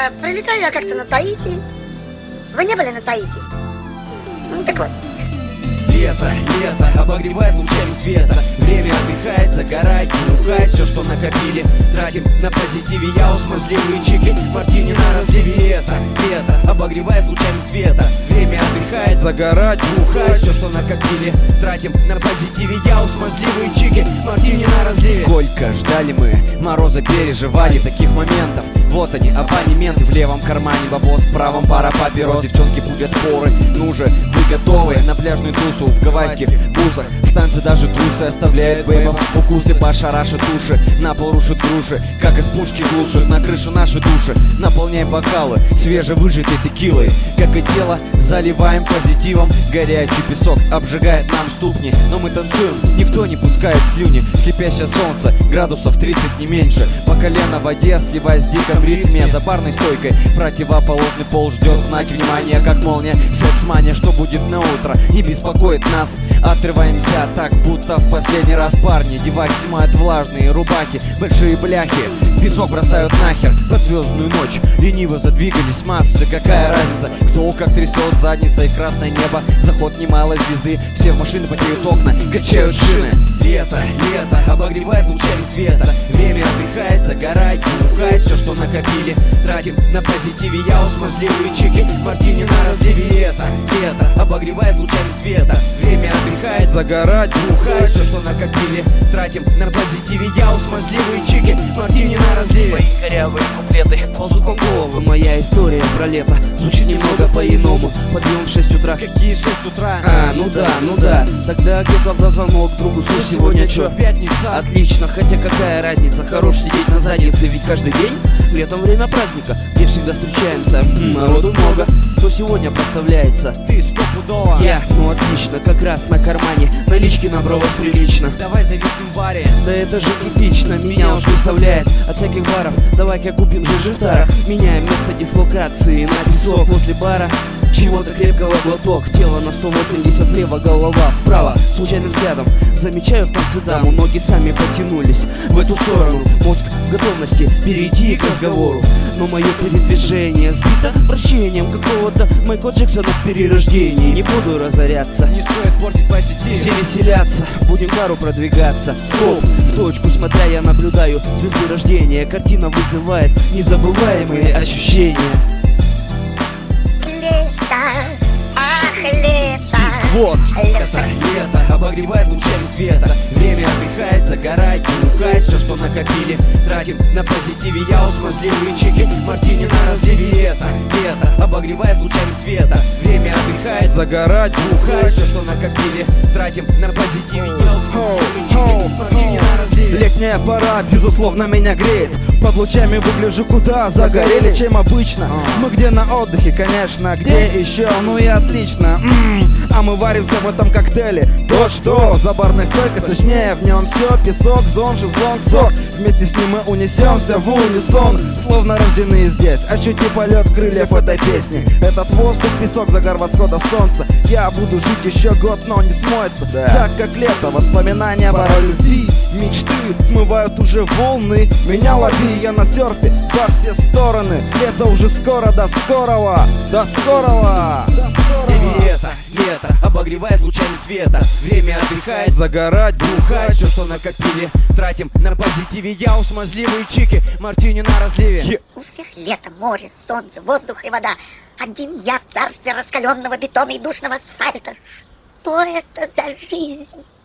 Прилетаю я как-то на Таити. Вы не были на Таити? Ну, так вот. Лето, обогревает лучами света. Время отдыхает, загорает, бухает. Все, что накопили, тратим на позитиве. Я смазливые чики, мартини на разливе. Лето, обогревает лучами света. Время отдыхает, загорать, бухает. Все, что накопили, тратим на позитиве. Я смазливые чики, мартини на разливе. Сколько ждали мы, мороза переживали таких моментов. Вот они, абонементы в левом кармане, бабос в правом, пара папирос. Девчонки пулят поры, ну же, вы готовы на пляжную тусу в гавайских бусах. В танце даже трусы оставляет бэйбом укусы, пошарашит уши, на пол рушит груши, как из пушки глушат на крышу наши души. Наполняем бокалы свежевыжатой текилой, как и тело заливаем позитивом. Горячий песок обжигает нам ступни, но мы танцуем, никто не пускает слюни. Слепящее солнце, градусов 30 не меньше, по колено в воде, сливаясь в диком ритме. За барной стойкой противоположный пол ждет знаки внимания, как молния, секс-мания. Что будет на утро, не беспокоит нас. Отрываемся так, будто в последний раз. Парни, девак снимают влажные рубахи, большие бляхи в песок бросают нахер. Под звездную ночь лениво задвигались массы. Какая разница, кто как трясет задницей. Красное небо, заход немалой звезды. Все в машины потеют окна, качают шины. Лето, обогревает лучами света. Время отдыхает, загорает, бухает. Все, что накопили, тратим на позитиве. Я смазливые чики, мартини на разливе. Лето, обогревает лучами света. Время отдыхает, загорать, бухает. Все, что накопили, тратим на позитиве. Я смазливые чики, мартини на разливе. Мои корявые куплеты ползут на голову. Моя история про лето звучит немного по-иному. Подъем в 6 утра. Какие 6 утра? Ну да. Тогда где-то в звонок другу. Сегодня чё? Пятница. Отлично, хотя какая разница. Хорош сидеть на заднице, ведь каждый день летом время праздника, где всегда встречаемся. Народу много. Кто сегодня проставляется? Ты стопудово. Ну отлично, как раз на кармане. Налички набралось прилично. Давай зависнем в баре. Да это же типично, меня уж представляет от всяких баров. Давай-ка купим же в тарах. Меняем место дислокации на песок возле бара. Чего-то крепкого глоток. Тело на 180 влево, голова вправо. Случайным взглядом замечаю в танце даму. Ноги сами потянулись в эту сторону. Мозг в готовности перейти к разговору. Но мое передвижение сбито вращением какого-то Майкла Джексона в перерождении. Не буду разоряться, не стоит портить позитив. все веселятся, будем к бару продвигаться. Стоп, в точку смотря я наблюдаю звезды рождения. Картина вызывает незабываемые ощущения. Вот, лето, обогревает лучами света. Время отдыхает, загорает, бухает. Все, что накопили, тратим на позитиве. Я смазливые чики, мартини на разливе. Лето, обогревает лучами света. Время отдыхает, загорать, бухает. Все, что накопили, тратим на позитиве. Я смазливые чики, мартини на разливе. Летняя пора, безусловно, меня греет. Под лучами выгляжу куда загорели, чем обычно. Мы где на отдыхе, конечно, где еще? Ну и отлично. А мы варимся в этом коктейле. То что, за барной стойкой, точнее в нем все. Песок, зон, шезлонг, сок. Вместе с ним мы унесемся в унисон. Словно рождены здесь, ощути полет крыльев этой песни. Этот воздух, песок, загар восхода солнца. Я буду жить еще год, но не смоется. Так как лето, воспоминания порой любви. Мечты смывают уже волны. Меня лови, я на серфе во все стороны. Лето уже скоро, до скорого. До скорого. Лето, обогревает лучами света. Время отдыхает, загорать, бухать. Все, что накопили, тратим на позитиве. Я смазливые чики, мартини на разливе. У всех лето, море, солнце, воздух и вода. Один я в царстве раскаленного бетона и душного асфальта. Что это за жизнь?